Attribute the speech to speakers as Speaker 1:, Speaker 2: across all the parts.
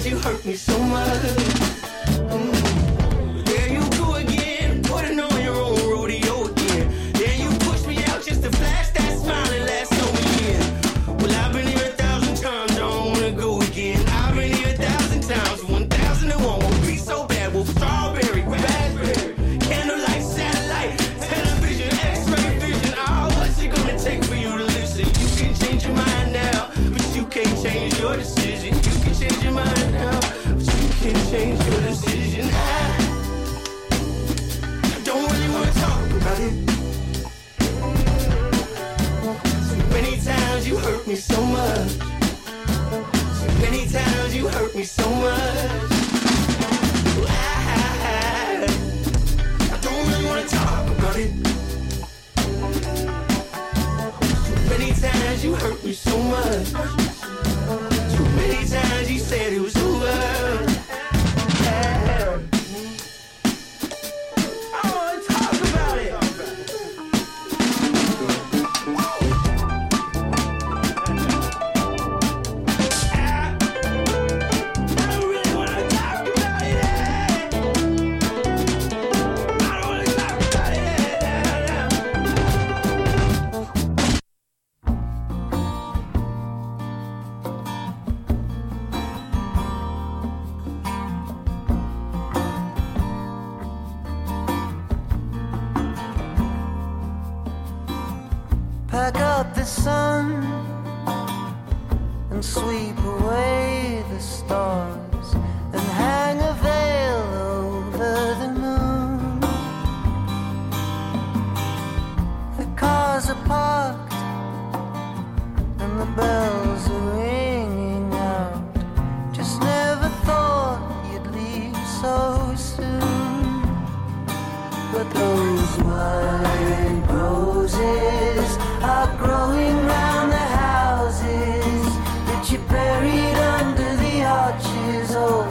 Speaker 1: you hurt me so much. There you go again, putting on your own rodeo again. Then you push me out just to flash that smile and last over year. Well, I've been here 1,000 times, I don't wanna go again. I've been here 1,000 times, 1,001 won't be so bad. Well, strawberry, raspberry, candlelight, satellite, television, X-ray vision. Oh, what's it gonna take for you to listen? You can change your mind now, but you can't change your decision. You can change your mind now, but you can't change your decision. I don't really wanna talk about it. So many times you hurt me so much. So many times you hurt me so much. I don't really wanna talk about it. Too many times you hurt me so much. Too many times you said it was over. I wanna talk about it. I don't really wanna talk about it. I don't wanna talk about it.
Speaker 2: Pack up the sun and sweep away the stars and hang a veil over the moon. The cars are parked and the bells are ringing out. Just never thought you'd leave so soon. But those white roses are growing round the houses that you buried under the arches. Oh,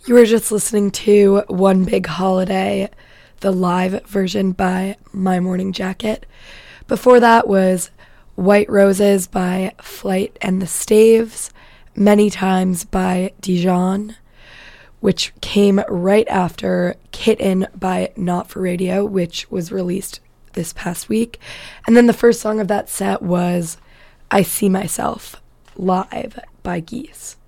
Speaker 3: You were just listening to One Big Holiday, the live version by My Morning Jacket. Before that was White Roses by Flight and the Staves, Many Times by Dijon, which came right after Kitten by Not For Radio, which was released this past week. And then the first song of that set was I See Myself live by Geese.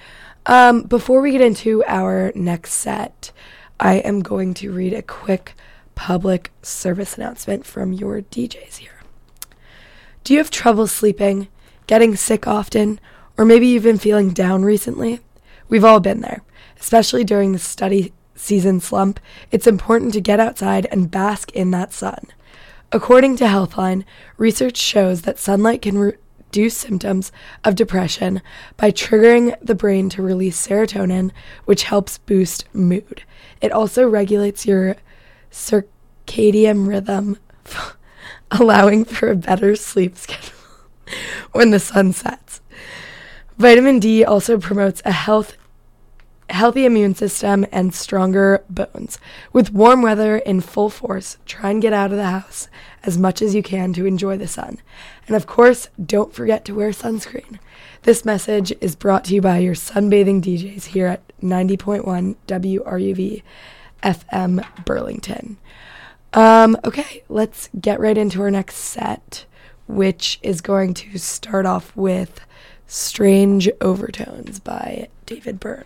Speaker 3: Before we get into our next set, I am going to read a quick public service announcement from your DJs here. Do you have trouble sleeping, getting sick often, or maybe you've been feeling down recently? We've all been there, especially during the study season slump. It's important to get outside and bask in that sun. According to Healthline, research shows that sunlight can reduce symptoms of depression by triggering the brain to release serotonin, which helps boost mood. It also regulates your circadian rhythm, allowing for a better sleep schedule when the sun sets. Vitamin D also promotes a healthy immune system and stronger bones. With warm weather in full force, try and get out of the house as much as you can to enjoy the sun. And of course, don't forget to wear sunscreen. This message is brought to you by your sunbathing DJs here at 90.1 WRUV FM Burlington. Okay, let's get right into our next set, which is going to start off with Strange Overtones by David Byrne.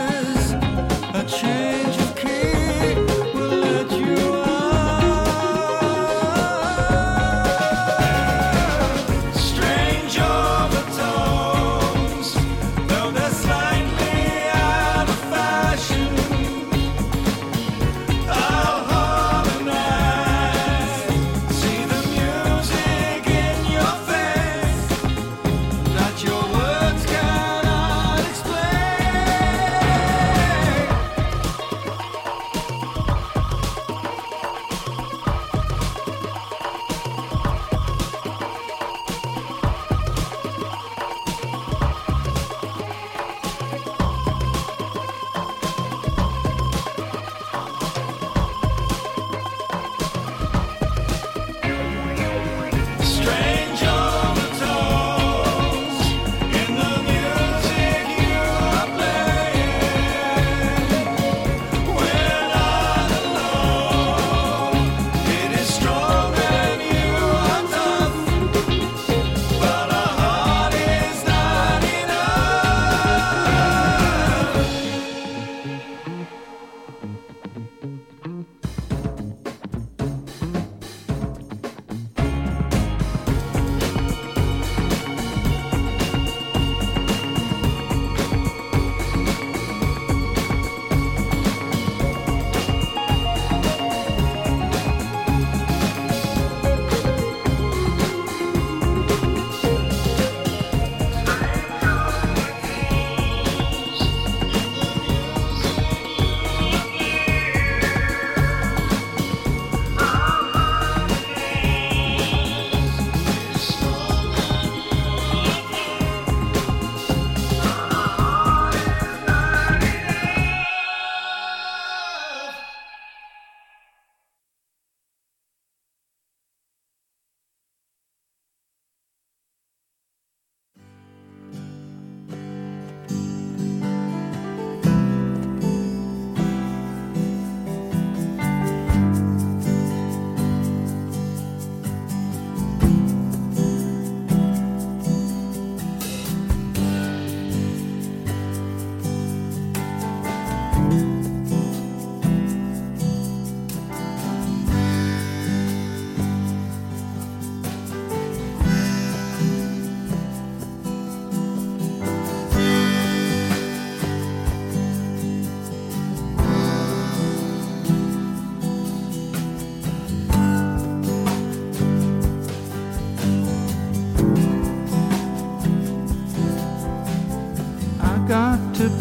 Speaker 4: Change of key will let you out.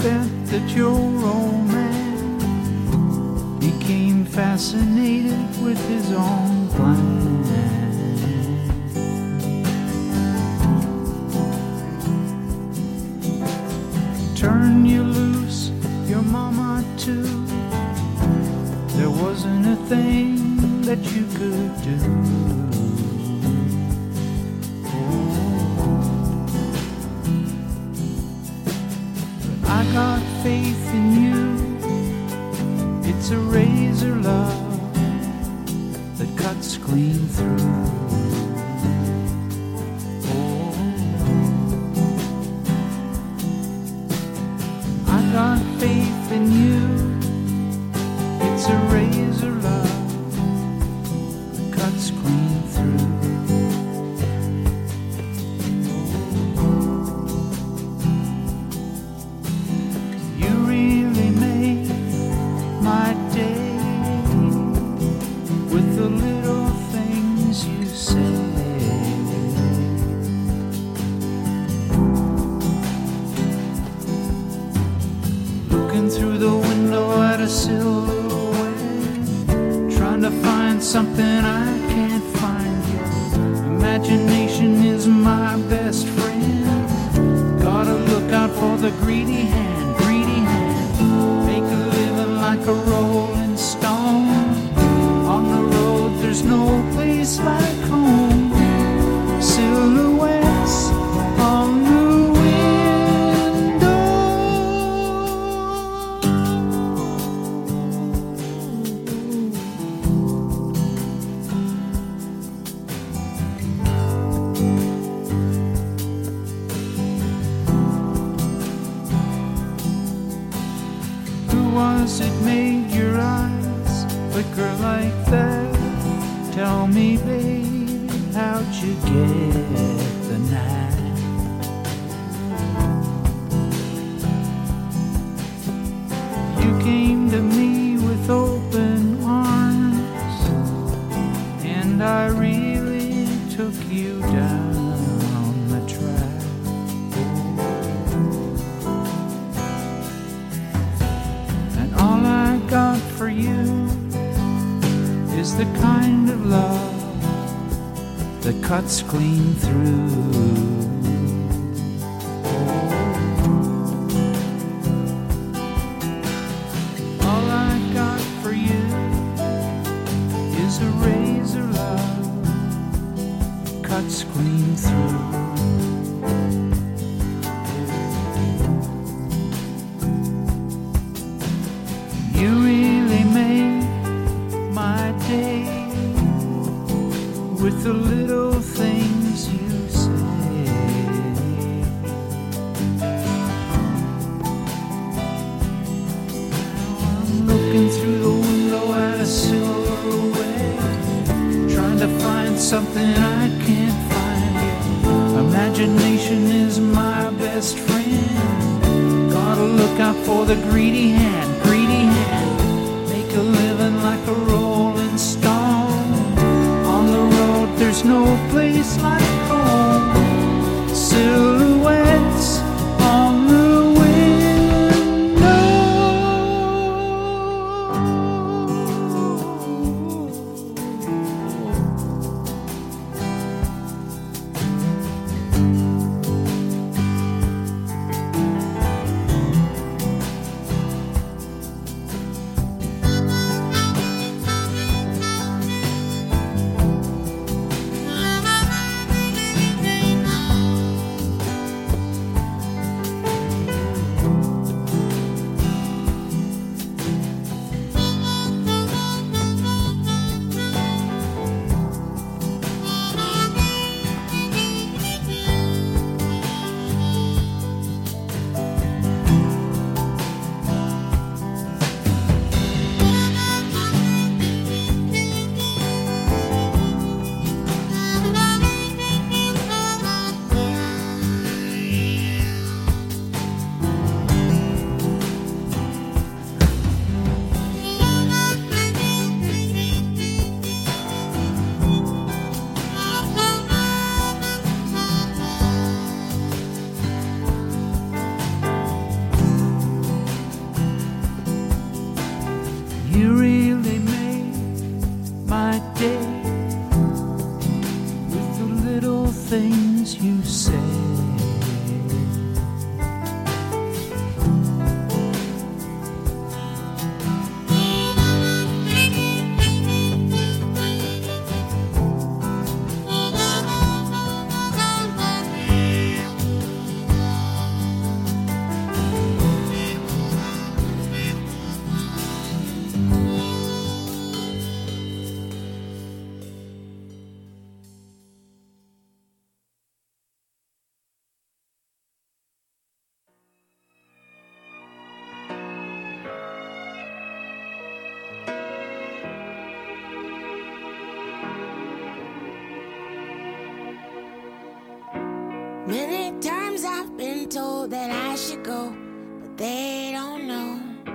Speaker 4: bet that your old man became fascinated with his own plan. Turn you loose, your mama too. There wasn't a thing that you could do. I got faith in you. It's a razor love that cuts clean through. Oh, I got faith in you. It's a razor love that cuts clean through. Something I can't find yet. Imagination is my best friend. Gotta look out for the greedy hand, greedy hand. Make a living like a rolling stone. On the road there's no place like home. Silhouettes on the was it made your eyes flicker like that? Tell me, baby, how'd you get the knack? You came to me with open arms, and I really took you down the track. God for you is the kind of love that cuts clean through. All I got for you is a razor love that cuts clean through. You really made my day with the little things you say. Now I'm looking through the window at a silhouette, trying to find something I can't find yet. Imagination is my best friend. Gotta look out for the greedy hand, greedy hand. Make a living like a rolling stone. On the road there's no place like home. Silhouettes on the things you say.
Speaker 5: Many times I've been told that I should go, but they don't know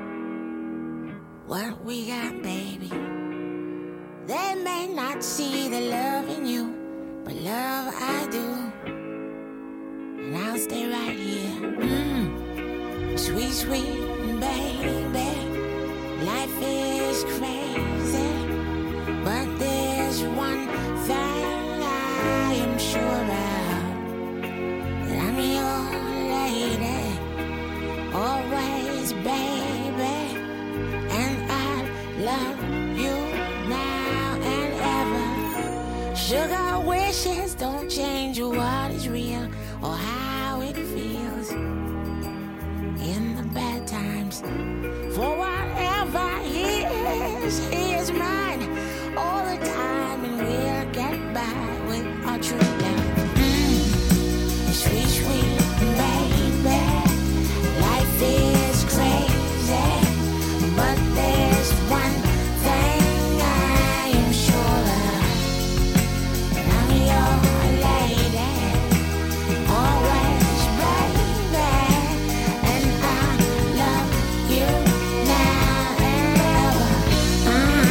Speaker 5: what we got, baby. They may not see the love in you, but love I do. And I'll stay right here. Sweet, sweet baby. Life is crazy, but there's one thing I am sure of. I'm your lady, always, baby, and I love you now and ever. Sugar wishes don't change what is real or how it feels in the bad times. For whatever he is mine all the time, and we'll get by with our true love. Sweet, sweet baby, life is crazy, but there's one thing I am sure of. I'm your lady, always, baby, and I love you now and ever.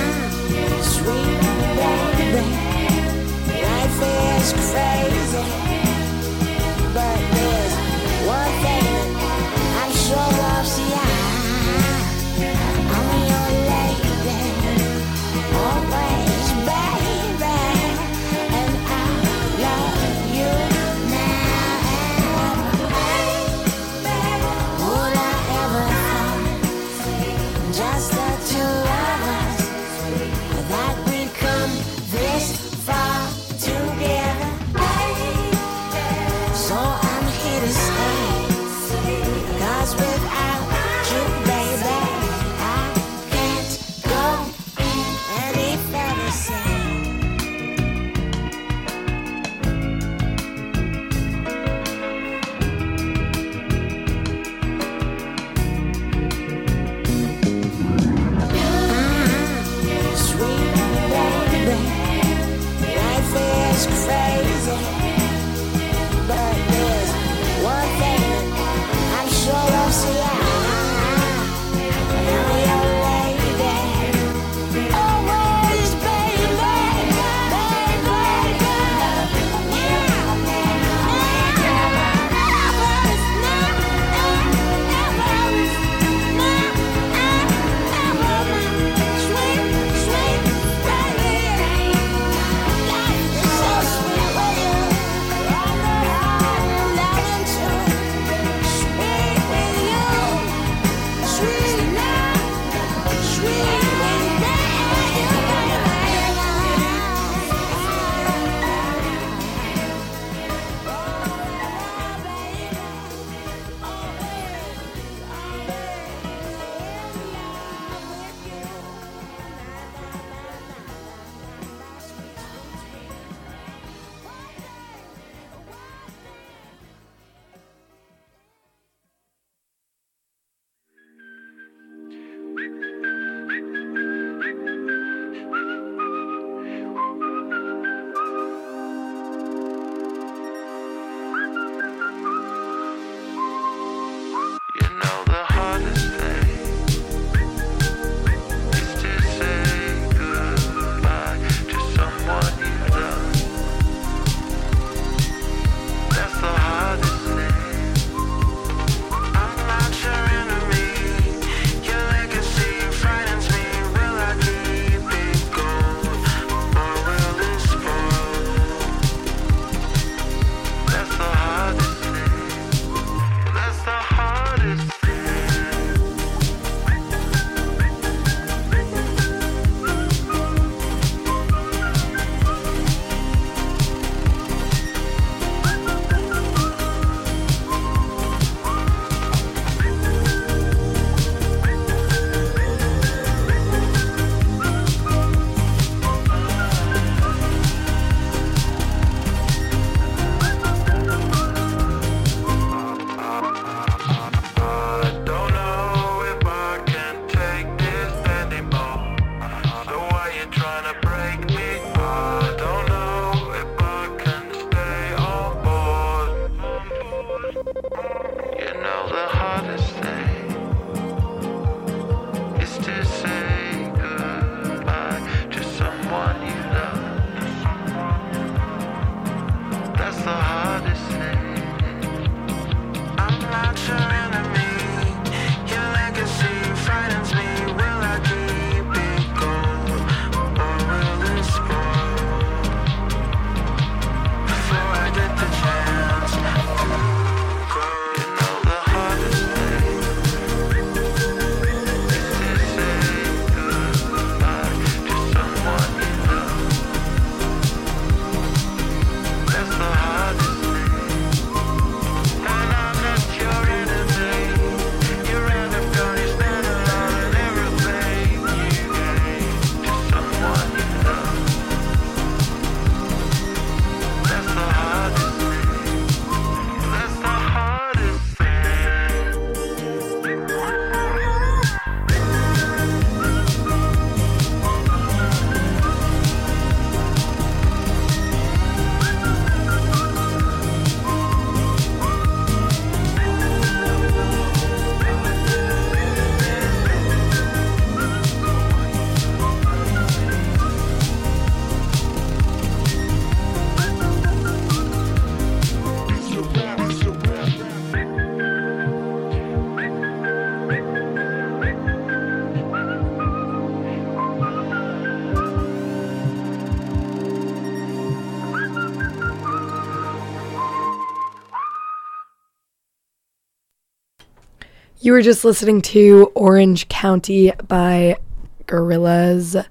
Speaker 3: You were just listening to Orange County by Gorillaz.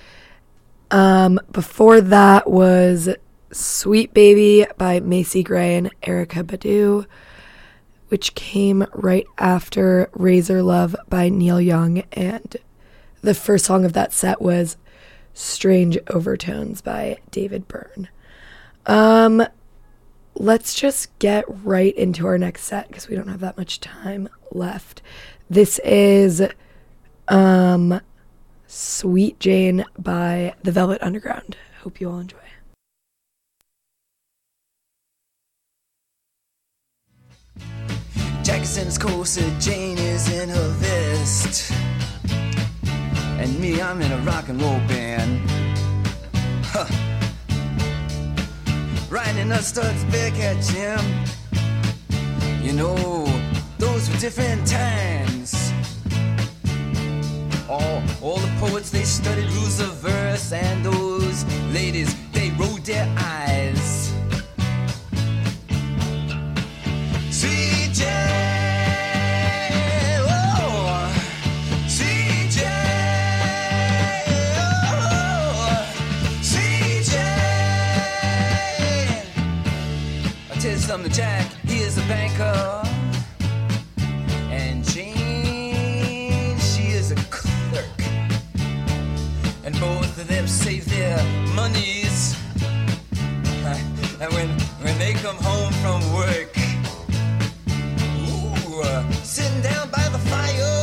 Speaker 3: Before that was Sweet Baby by Macy Gray and Erykah Badu, which came right after Razor Love by Neil Young, and the first song of that set was Strange Overtones by David Byrne. Let's just get right into our next set because we don't have that much time left. This is Sweet Jane by The Velvet Underground. Hope you all enjoy.
Speaker 6: Jack is in his corset, Jane is in her vest, and me, I'm in a rock and roll band. Huh. Riding a Studs Bearcat Jim. You know, those were different times. All the poets, they studied rules of verse, and those ladies, they rolled their eyes. CJ, oh, CJ, oh, CJ. I'll tell you something, Jack, he is a banker, and Jane, she is a clerk, and both of them save their monies, and when they come home from work, sitting down by the fire,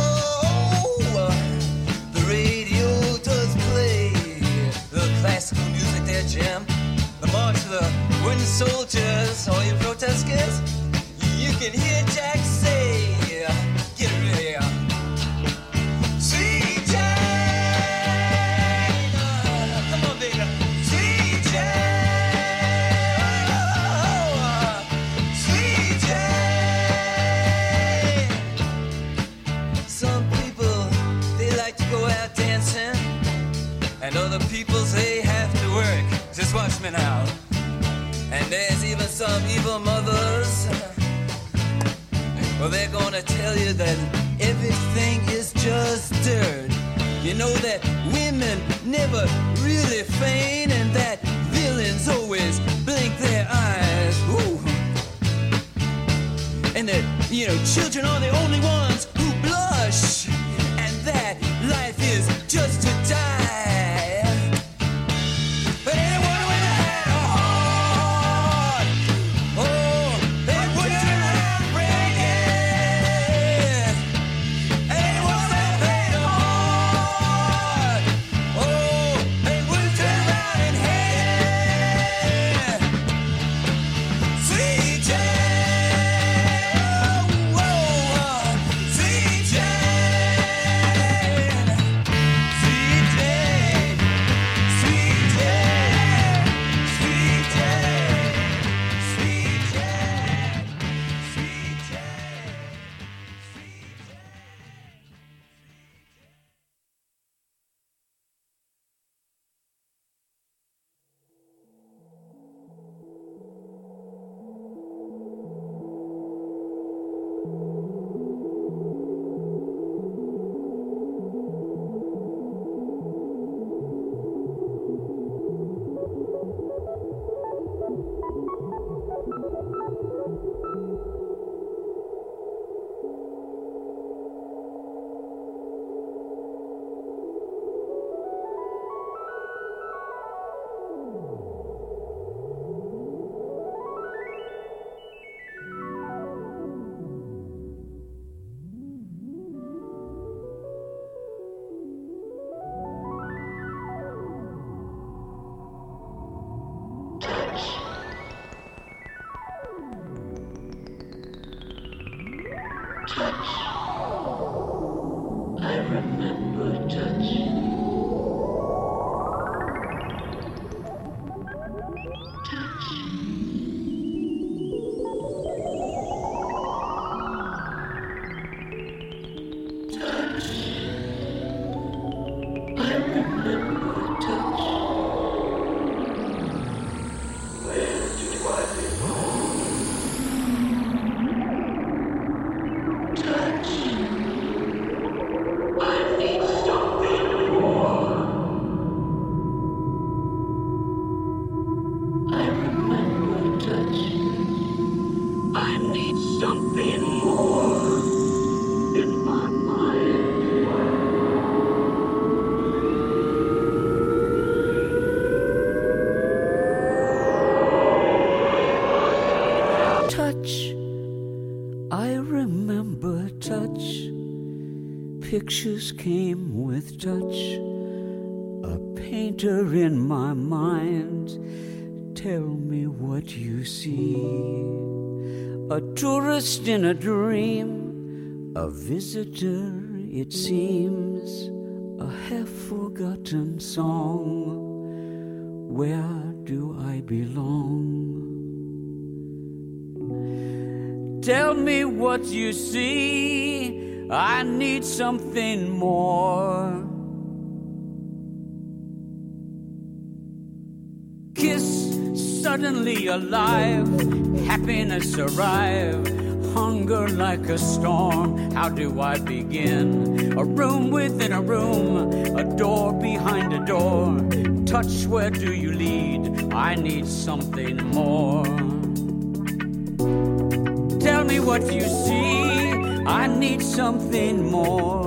Speaker 6: the radio does play the classical music there, Jim. The march of the wooden soldiers, all you protesters, you can hear Jack say, get ready, CJ, come on, baby, CJ, CJ. Some people, they like to go out dancing, and other people, they have to work. Just watch me now. And there's even some evil mothers, well, they're gonna tell you that everything is just dirt. You know that women never really feign, and that villains always blink their eyes. Ooh. And that, you know, children are the only ones who blush, and that life is just to die. But anyone with a head or heart, oh, they wouldn't turn around breaking. Anyone with a head or heart, oh, they wouldn't turn around and hate. CJ. CJ,
Speaker 7: pictures came with touch, a painter in my mind. Tell me what you see. A tourist in a dream, a visitor it seems, a half-forgotten song. Where do I belong? Tell me what you see. I need something more. Kiss, suddenly alive. Happiness arrive. Hunger like a storm. How do I begin? A room within a room. A door behind a door. Touch, where do you lead? I need something more. Tell me what you see. I need something more.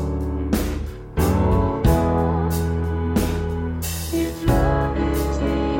Speaker 8: If love is the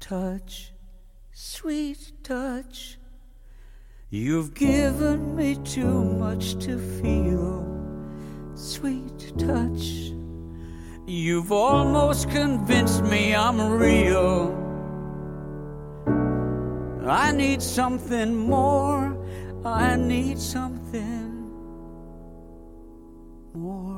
Speaker 7: touch, sweet touch. You've given me too much to feel, sweet touch. You've almost convinced me I'm real. I need something more, I need something more.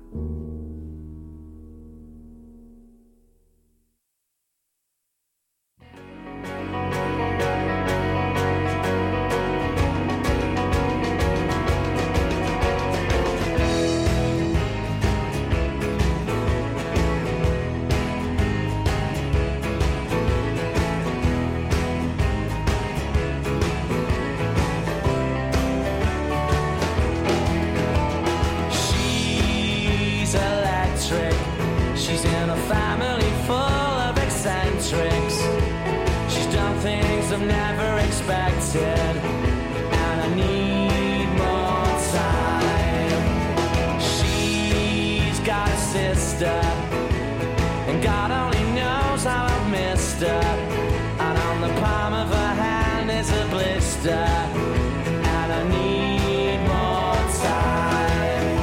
Speaker 1: And I need more time. She's got a sister, and God only knows how I've missed her. And on the palm of her hand is a blister, and I need more time.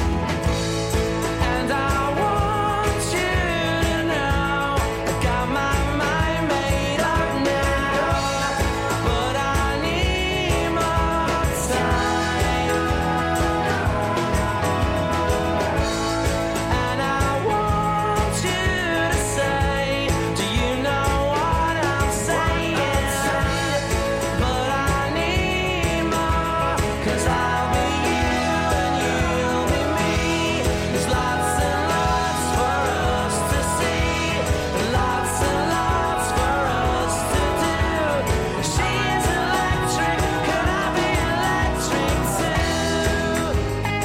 Speaker 1: And I want you to know I got my mind made up now, but I need more time. And I want you to say, do you know what I'm saying? But I need more, 'cause I'll be you and you'll be me. There's lots and lots for us to see, lots and lots for us to do. She's electric, could I be electric too?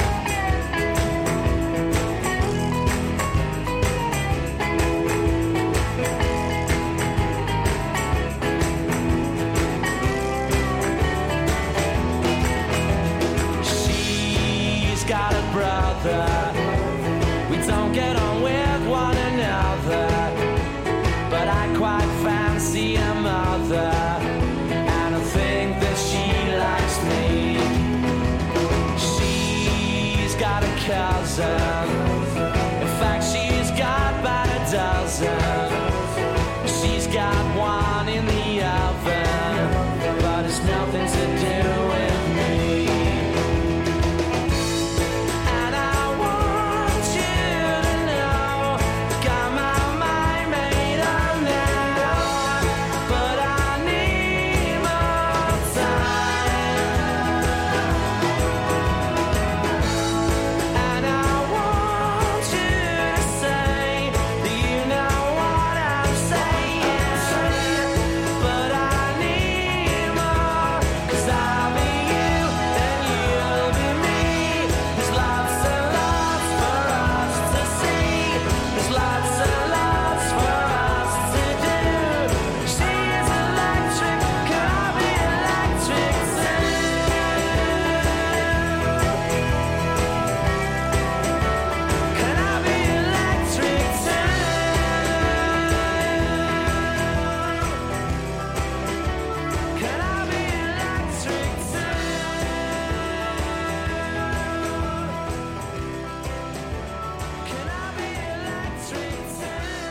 Speaker 1: She's got a brother, we don't get on with one another, but I quite fancy a mother, and I think that she likes me. She's got a cousin, in fact she's got about a dozen. She's got one in the oven, but it's nothing to do with me. And I want you to know, got my mind made up now, but I need more time. And I want you to say, do you know what I'm saying? But I need more, 'cause I'll be you and you'll be me. There's lots and lots for us to see, there's lots and lots for us to do. She's electric, can I be electric too? Can I be electric too? Can I be electric too? Can I be electric too?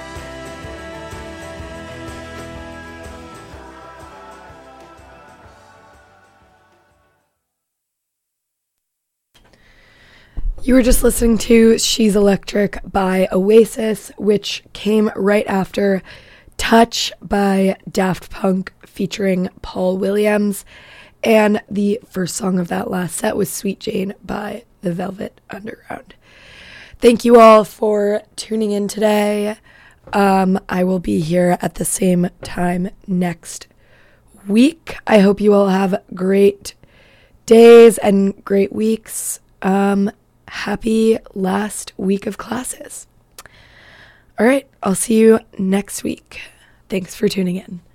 Speaker 3: You were just listening to She's Electric by Oasis, which came right after Touch by Daft Punk featuring Paul Williams. And the first song of that last set was Sweet Jane by The Velvet Underground. Thank you all for tuning in today. I will be here at the same time next week. I hope you all have great days and great weeks. Happy last week of classes. All right, I'll see you next week. Thanks for tuning in.